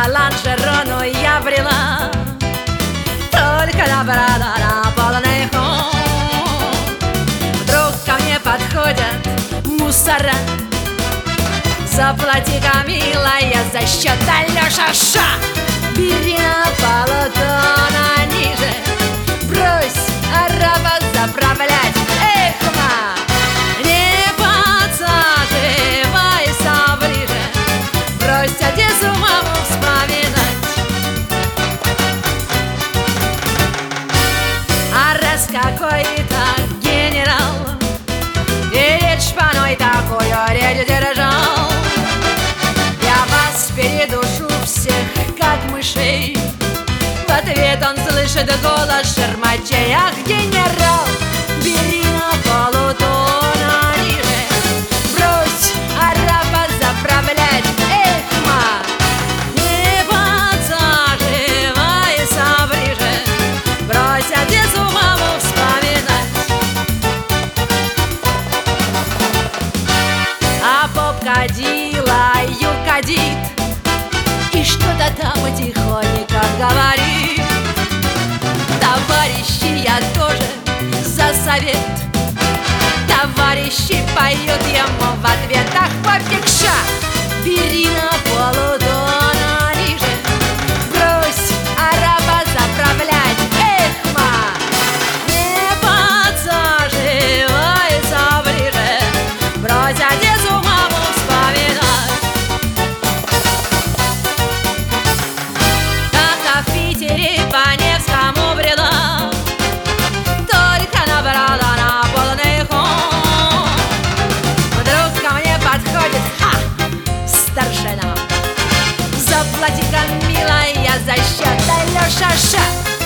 лонжерону я брела, только набрала на полный ход. Вдруг ко мне подходят мусора: заплати-ка, милая, за счет Алёша Ша. Бери на полтона ниже, брось араба заправлять. Эх, ма, не подсаживайся ближе, брось Одессу, маму, вспоминать. А раз какой-то генерал перед шпаной такую речь держал: я вас передушу всех, как мышей. В ответ он слышит голос Шермачей: ах, генерал, бери на полтона ниже, брось араба заправлять. Эх, ма, не подсаживайся ближе, брось Одессу, маму, вспоминать. А поп кадила юкадит и что-то там тихонько говорит. Товарищи, я тоже за совет. Товарищи поют ему в ответ: ах, попикша, бери на полтона ниже, брось араба заправлять. Эх, ма, не подсаживайся ближе, брось Одессу, маму, вспоминать. Как в Питере по Невскому брела, только набрала на полный ход. Вдруг ко мне подходит старшина: заплати-ка, милая, за счет Алёша Ша.